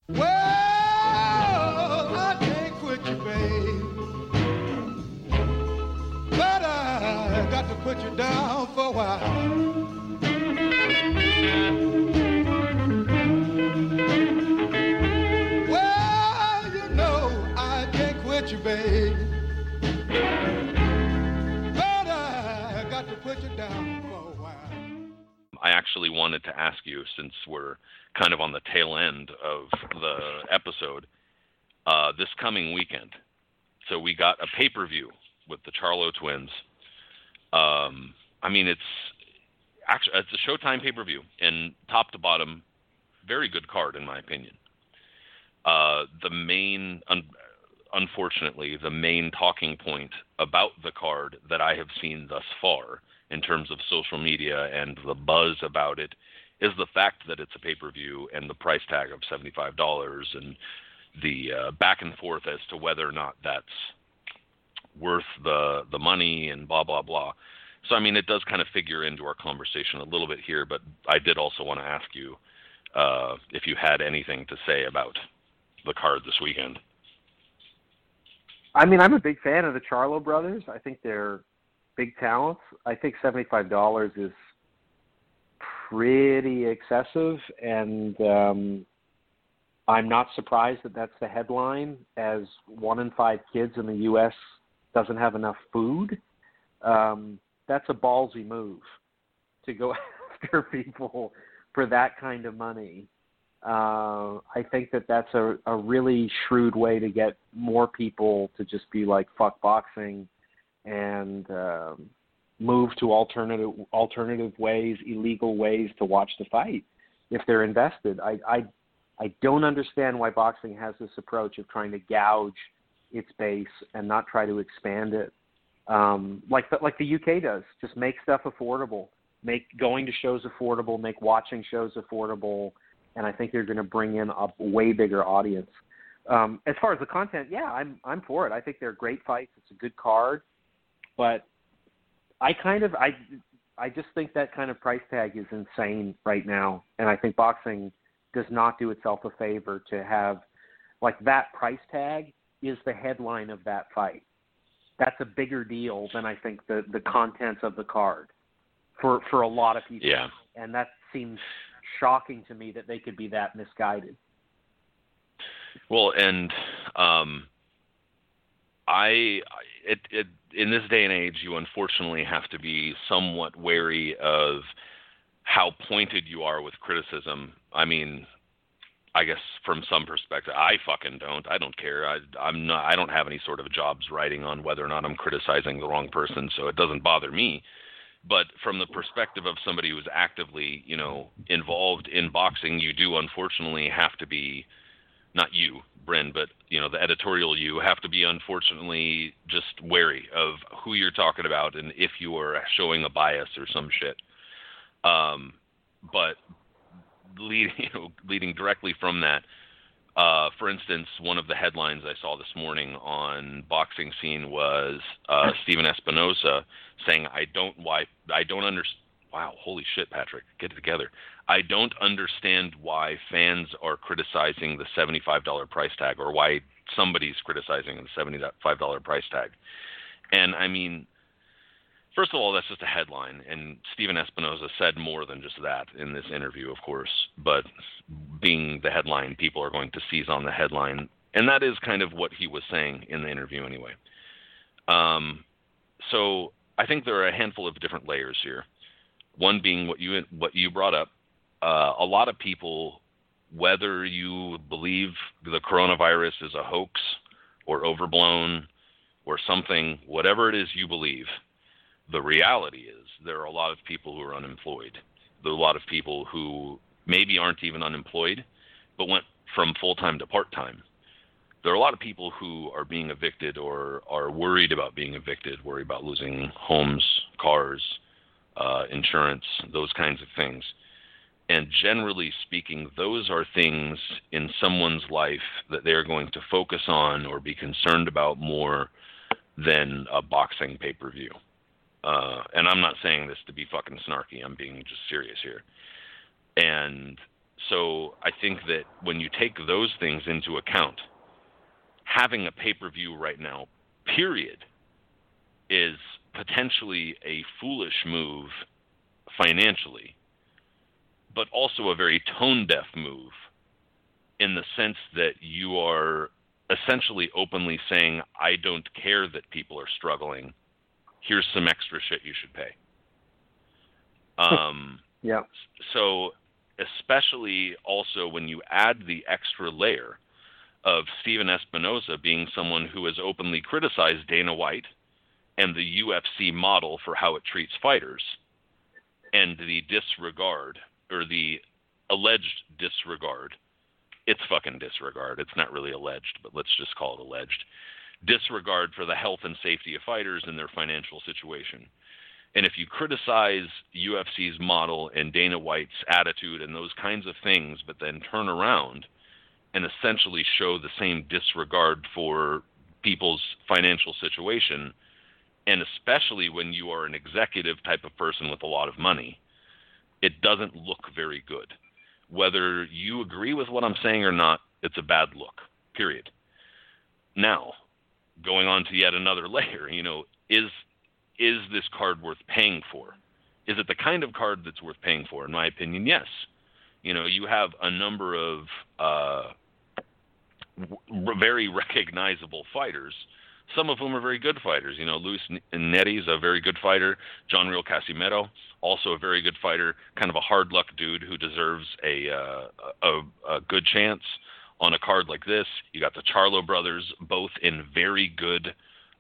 Well, I can't quit you, babe, but I got to put you down for a while. Well, you know I can't quit you, babe, but I got to put you down for a while. I actually wanted to ask you, since we're kind of on the tail end of the episode, this coming weekend. So we got a pay-per-view with the Charlo twins. I mean, it's a Showtime pay-per-view, and top to bottom, very good card in my opinion. Unfortunately, the main talking point about the card that I have seen thus far, in terms of social media and the buzz about it, is the fact that it's a pay-per-view and the price tag of $75 and the back and forth as to whether or not that's worth the money and blah, blah, blah. So, I mean, it does kind of figure into our conversation a little bit here, but I did also want to ask you if you had anything to say about the card this weekend. I mean, I'm a big fan of the Charlo brothers. I think they're big talents. I think $75 is pretty excessive, and I'm not surprised that that's the headline, as 1 in 5 kids in the U.S. doesn't have enough food. That's a ballsy move to go after people for that kind of money. I think that that's a really shrewd way to get more people to just be like, fuck boxing, and move to alternative ways, illegal ways to watch the fight if they're invested. I don't understand why boxing has this approach of trying to gouge its base and not try to expand it, like the UK does. Just make stuff affordable, make going to shows affordable, make watching shows affordable, and I think they're going to bring in a way bigger audience. As far as the content, yeah, I'm for it. I think they're great fights. It's a good card, but I just think that kind of price tag is insane right now, and I think boxing does not do itself a favor to have, like, that price tag is the headline of that fight. That's a bigger deal than I think the contents of the card for a lot of people. Yeah. And that seems shocking to me that they could be that misguided. Well, and in this day and age, you unfortunately have to be somewhat wary of how pointed you are with criticism. I mean, I guess from some perspective, I fucking don't. I don't care. I don't have any sort of jobs writing on whether or not I'm criticizing the wrong person, so it doesn't bother me. But from the perspective of somebody who's actively, involved in boxing, you do unfortunately have to be, not you, Bryn, but, the editorial you have to be unfortunately just wary of who you're talking about and if you are showing a bias or some shit. But leading directly from that, for instance, one of the headlines I saw this morning on Boxing Scene was Steven Espinosa saying, I don't understand. Wow, holy shit, Patrick, get it together. I don't understand why fans are criticizing the $75 price tag, or why somebody's criticizing the $75 price tag. And I mean, first of all, that's just a headline, and Steven Espinosa said more than just that in this interview, of course. But being the headline, people are going to seize on the headline, and that is kind of what he was saying in the interview anyway. So I think there are a handful of different layers here. One being what you brought up. A lot of people, whether you believe the coronavirus is a hoax or overblown or something, whatever it is you believe, the reality is there are a lot of people who are unemployed. There are a lot of people who maybe aren't even unemployed, but went from full-time to part-time. There are a lot of people who are being evicted or are worried about being evicted, worried about losing homes, cars, insurance, those kinds of things. And generally speaking, those are things in someone's life that they're going to focus on or be concerned about more than a boxing pay-per-view. And I'm not saying this to be fucking snarky. I'm being just serious here. And So I think that when you take those things into account, having a pay-per-view right now, period, is potentially a foolish move financially, but also a very tone-deaf move in the sense that you are essentially openly saying, I don't care that people are struggling. Here's some extra shit you should pay. Yeah. So especially also when you add the extra layer of Steven Espinoza being someone who has openly criticized Dana White and the UFC model for how it treats fighters, and the disregard, or the alleged disregard, it's fucking disregard. It's not really alleged, but let's just call it alleged. Disregard for the health and safety of fighters and their financial situation. And if you criticize UFC's model and Dana White's attitude and those kinds of things, but then turn around and essentially show the same disregard for people's financial situation, and especially when you are an executive type of person with a lot of money, it doesn't look very good. Whether you agree with what I'm saying or not, it's a bad look, period. Now, going on to yet another layer, is this card worth paying for? Is it the kind of card that's worth paying for? In my opinion, yes. You have a number of very recognizable fighters, some of whom are very good fighters. Luis Nery is a very good fighter. John Real Casimero, also a very good fighter, kind of a hard luck dude who deserves a good chance on a card like this. You got the Charlo brothers, both in very good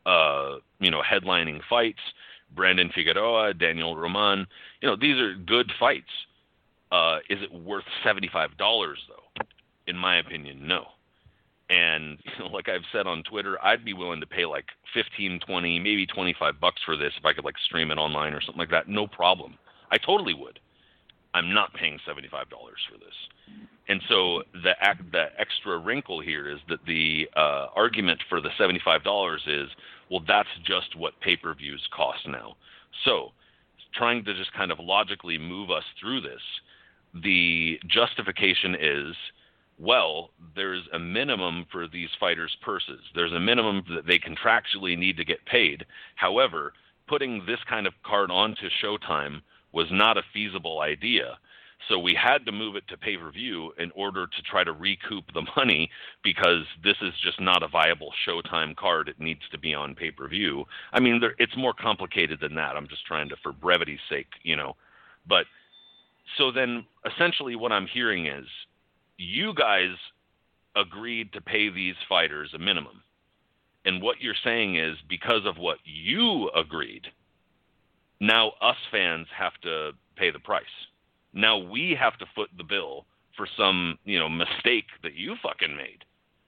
headlining fights. Brandon Figueroa, Daniel Roman, these are good fights. Is it worth $75 though? In my opinion, no. And like I've said on Twitter, I'd be willing to pay like 15, 20, maybe $25 for this if I could like stream it online or something like that. No problem. I totally would. I'm not paying $75 for this. And so the extra wrinkle here is that the argument for the $75 is, well, that's just what pay-per-views cost now. So trying to just kind of logically move us through this, the justification is, well, there's a minimum for these fighters' purses. There's a minimum that they contractually need to get paid. However, putting this kind of card onto Showtime was not a feasible idea. So we had to move it to pay-per-view in order to try to recoup the money, because this is just not a viable Showtime card. It needs to be on pay-per-view. I mean, it's more complicated than that. I'm just trying to, for brevity's sake, But so then essentially what I'm hearing is, you guys agreed to pay these fighters a minimum. And what you're saying is, because of what you agreed, now us fans have to pay the price. Now we have to foot the bill for some, mistake that you fucking made.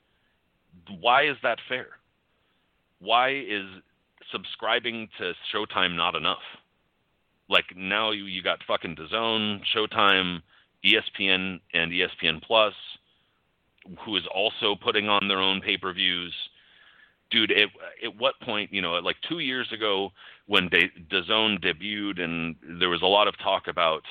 Why is that fair? Why is subscribing to Showtime not enough? Like, now you got fucking DAZN, Showtime, ESPN and ESPN Plus, who is also putting on their own pay-per-views. Dude, at what point, like 2 years ago when DAZN debuted, and there was a lot of talk about,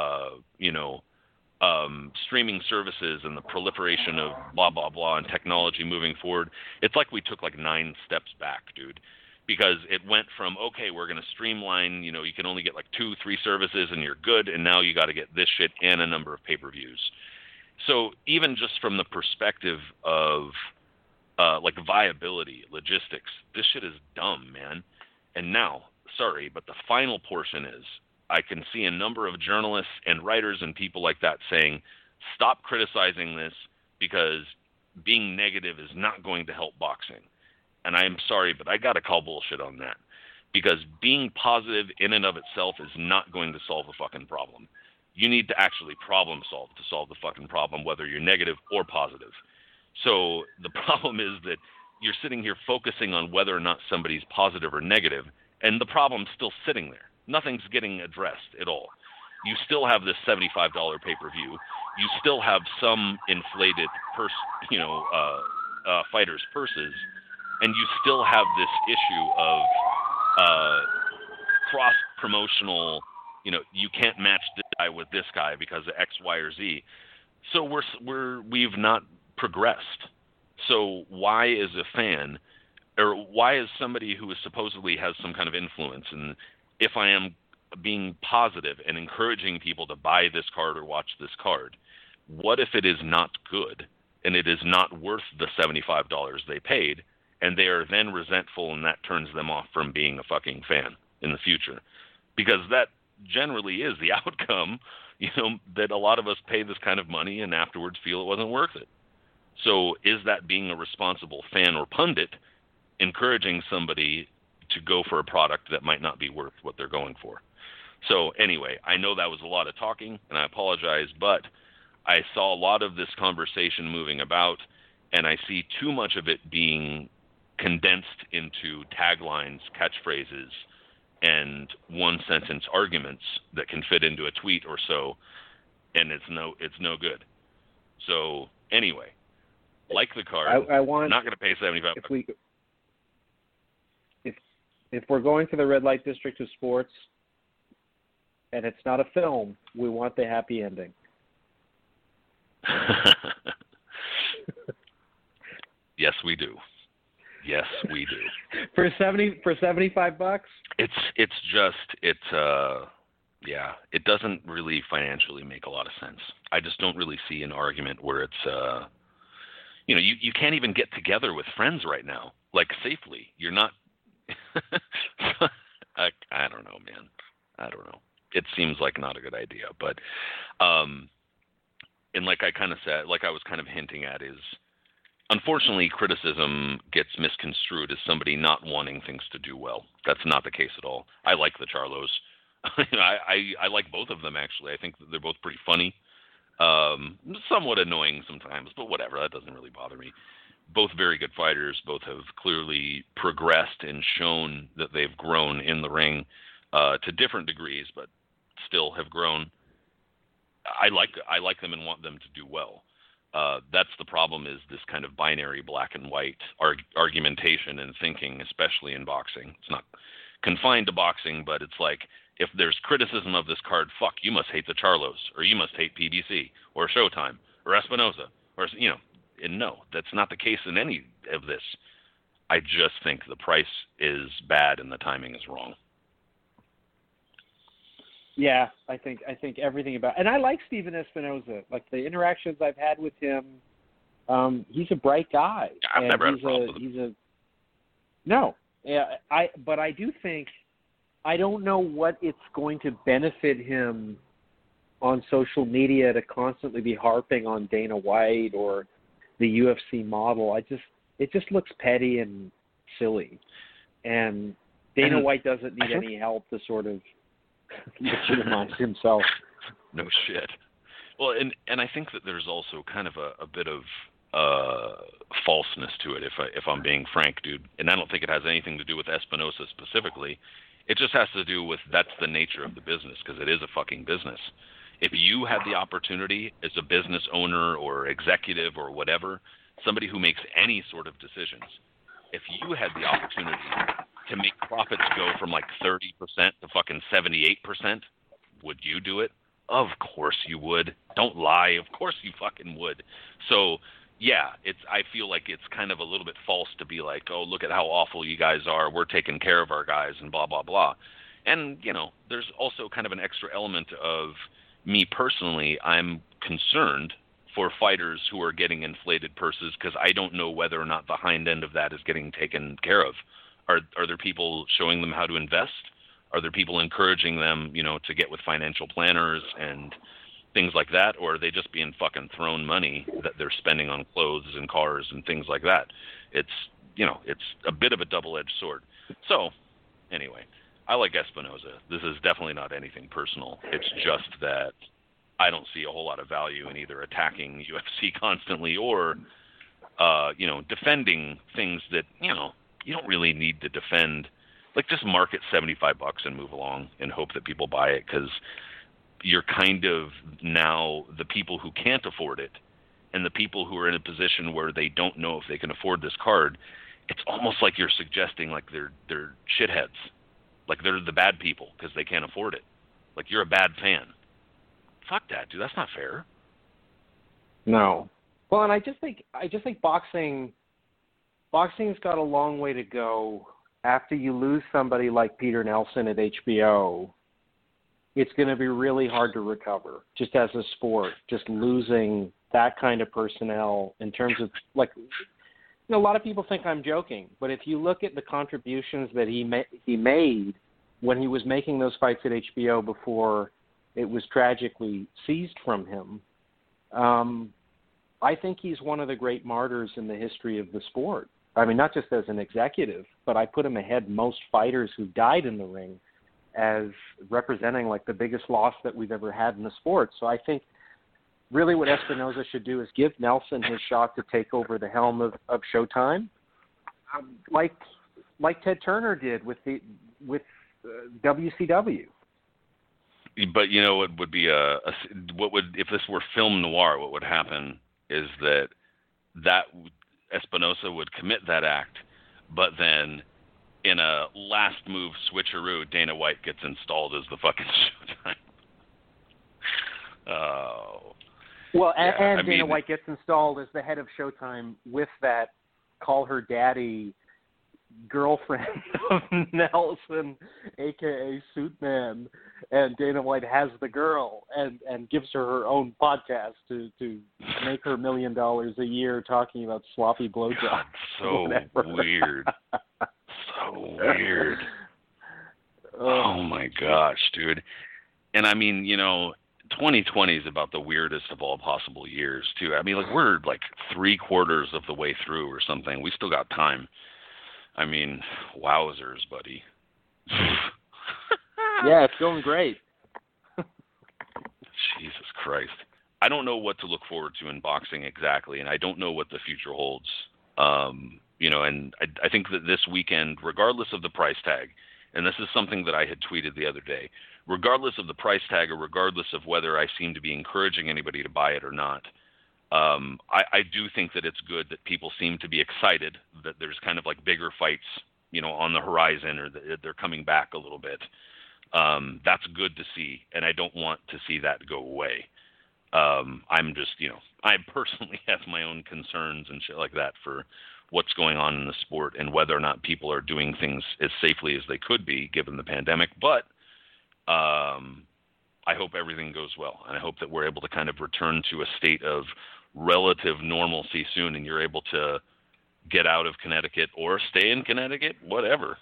streaming services and the proliferation of blah, blah, blah, and technology moving forward, it's like we took like 9 steps back, dude. Because it went from, okay, we're going to streamline, you can only get like 2-3 services and you're good, and now you got to get this shit and a number of pay-per-views. So even just from the perspective of like viability, logistics, this shit is dumb, man. And now, sorry, but the final portion is, I can see a number of journalists and writers and people like that saying, stop criticizing this because being negative is not going to help boxing. And I am sorry, but I got to call bullshit on that, because being positive in and of itself is not going to solve the fucking problem. You need to actually problem solve to solve the fucking problem, whether you're negative or positive. So the problem is that you're sitting here focusing on whether or not somebody's positive or negative, and the problem's still sitting there. Nothing's getting addressed at all. You still have this $75 pay-per-view. You still have some inflated fighters' purses. And you still have this issue of cross-promotional, you can't match this guy with this guy because of X, Y, or Z. So we've not progressed. So why is a fan, or why is somebody who is supposedly has some kind of influence, and if I am being positive and encouraging people to buy this card or watch this card, what if it is not good and it is not worth the $75 they paid, and they are then resentful and that turns them off from being a fucking fan in the future? Because that generally is the outcome, that a lot of us pay this kind of money and afterwards feel it wasn't worth it. So is that being a responsible fan or pundit encouraging somebody to go for a product that might not be worth what they're going for? So anyway, I know that was a lot of talking, and I apologize, but I saw a lot of this conversation moving about, and I see too much of it being condensed into taglines, catchphrases, and one-sentence arguments that can fit into a tweet or so, and it's no good. So anyway, like the card, I'm not going to pay $75. If we're going to the red light district of sports, and it's not a film, we want the happy ending. Yes, we do. Yes, we do. For $75? Yeah, it doesn't really financially make a lot of sense. I just don't really see an argument where it's you can't even get together with friends right now, like safely. You're not I don't know, man. I don't know. It seems like not a good idea, but and like I kind of said, like I was kind of hinting at, is unfortunately criticism gets misconstrued as somebody not wanting things to do well. That's not the case at all. I like the Charlos. I like both of them, actually. I think that they're both pretty funny. Somewhat annoying sometimes, but whatever. That doesn't really bother me. Both very good fighters. Both have clearly progressed and shown that they've grown in the ring to different degrees, but still have grown. I like them and want them to do well. That's the problem, is this kind of binary black and white argumentation and thinking, especially in boxing. It's not confined to boxing, but it's like, if there's criticism of this card, fuck, you must hate the Charlos, or you must hate PBC, or Showtime, or Espinosa, or, and no, that's not the case in any of this. I just think the price is bad and the timing is wrong. Yeah, I think everything about, and I like Steven Espinosa. Like the interactions I've had with him, he's a bright guy. I've never had a problem with him. But I do think, I don't know what it's going to benefit him on social media to constantly be harping on Dana White or the UFC model. It just looks petty and silly, and Dana White doesn't need any help to sort of legitimize himself. No shit. Well, and I think that there's also kind of a bit of falseness to it, if I'm being frank, dude. And I don't think it has anything to do with Espinosa specifically. It just has to do with, that's the nature of the business, because it is a fucking business. If you had the opportunity as a business owner or executive or whatever, somebody who makes any sort of decisions, if you had the opportunity to make profits go from like 30% to fucking 78%, would you do it? Of course you would. Don't lie. Of course you fucking would. So yeah, I feel like it's kind of a little bit false to be like, oh, look at how awful you guys are. We're taking care of our guys and blah, blah, blah. And, there's also kind of an extra element of me personally. I'm concerned for fighters who are getting inflated purses, because I don't know whether or not the hind end of that is getting taken care of. Are there people showing them how to invest? Are there people encouraging them, to get with financial planners and things like that? Or are they just being fucking thrown money that they're spending on clothes and cars and things like that? It's a bit of a double-edged sword. So anyway, I like Espinosa. This is definitely not anything personal. It's just that I don't see a whole lot of value in either attacking UFC constantly or, defending things that, you don't really need to defend. Like, just market $75 and move along and hope that people buy it, because you're kind of now the people who can't afford it and the people who are in a position where they don't know if they can afford this card. It's almost like you're suggesting like they're shitheads, like they're the bad people because they can't afford it. Like, you're a bad fan. Fuck that, dude. That's not fair. No. Well, and I just think boxing's got a long way to go. After you lose somebody like Peter Nelson at HBO, it's going to be really hard to recover just as a sport, just losing that kind of personnel in terms of, like, a lot of people think I'm joking, but if you look at the contributions that he made when he was making those fights at HBO before it was tragically seized from him, I think he's one of the great martyrs in the history of the sport. I mean, not just as an executive, but I put him ahead most fighters who died in the ring as representing like the biggest loss that we've ever had in the sport. So I think really what Espinoza should do is give Nelson his shot to take over the helm of Showtime, like Ted Turner did with WCW. But you know, it would be if this were film noir, what would happen is that Espinoza would commit that act, but then in a last move switcheroo, Dana White gets installed as the fucking Showtime. Oh. Well, and Dana White gets installed as the head of Showtime with that call her daddy girlfriend of Nelson, a.k.a. Suitman, and Dana White has the girl and gives her own podcast to make her $1 million a year talking about sloppy blowjobs. So weird. So weird. Oh, my gosh, dude. And I mean, you know, 2020 is about the weirdest of all possible years, too. I mean, like, we're like 3/4 of the way through or something. We still got time. I mean, wowzers, buddy. Yeah, it's going great. Jesus Christ. I don't know what to look forward to in boxing exactly, and I don't know what the future holds. You know, and I think that this weekend, regardless of the price tag, and this is something that I had tweeted the other day, regardless of the price tag or regardless of whether I seem to be encouraging anybody to buy it or not, I do think that it's good that people seem to be excited that there's kind of like bigger fights, you know, on the horizon, or that they're coming back a little bit. That's good to see, and I don't want to see that go away. I'm just, you know, I personally have my own concerns and shit like that for what's going on in the sport and whether or not people are doing things as safely as they could be given the pandemic. But I hope everything goes well, and I hope that we're able to kind of return to a state of relative normalcy soon, and you're able to get out of Connecticut or stay in Connecticut, whatever.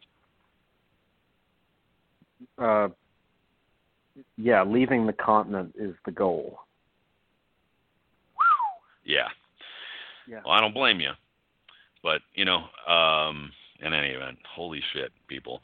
Yeah, leaving the continent is the goal. Yeah. Well, I don't blame you. But, you know, in any event, holy shit, people.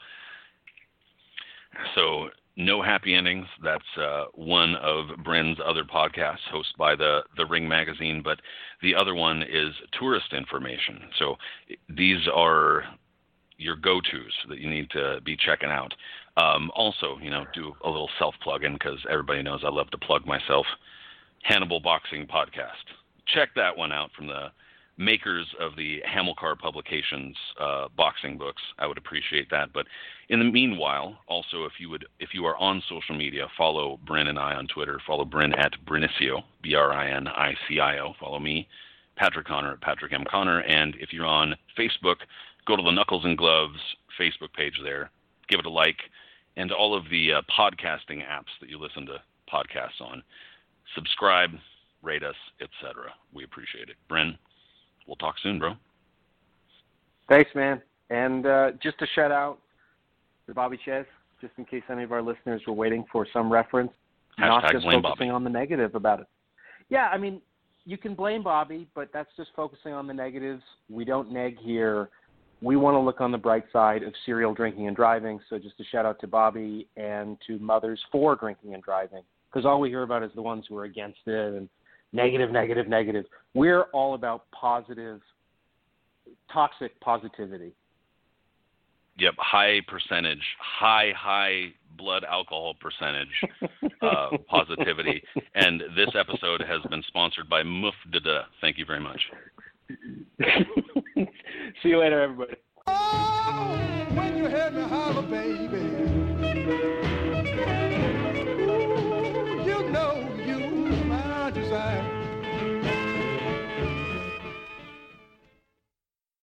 So, No Happy Endings, that's one of Bryn's other podcasts hosted by the Ring Magazine, but the other one is Tourist Information. So these are your go-tos that you need to be checking out. Also, you know, do a little self-plugging because everybody knows I love to plug myself. Hannibal Boxing Podcast. Check that one out from the makers of the Hamilcar Publications boxing books. I would appreciate that. But in the meanwhile, also, if you are on social media, follow Bryn and I on Twitter. Follow Bryn at Brynicio, Brinicio. Follow me, Patrick Connor at Patrick M. Connor. And if you're on Facebook, go to the Knuckles and Gloves Facebook page there. Give it a like. And all of the podcasting apps that you listen to podcasts on. Subscribe, rate us, etc. We appreciate it. Bryn, we'll talk soon, bro. Thanks, man. And just a shout out to Bobby Ches, just in case any of our listeners were waiting for some reference. Not just focusing Bobby on the negative about it. Yeah, I mean, you can blame Bobby, but that's just focusing on the negatives. We don't neg here. We want to look on the bright side of serial drinking and driving. So just a shout out to Bobby and to mothers for drinking and driving, because all we hear about is the ones who are against it and negative. We're all about positive, toxic positivity. Yep, high blood alcohol percentage positivity. And this episode has been sponsored by Mouf Dada. Thank you very much. See you later, everybody. Oh, when you hear me holler, baby.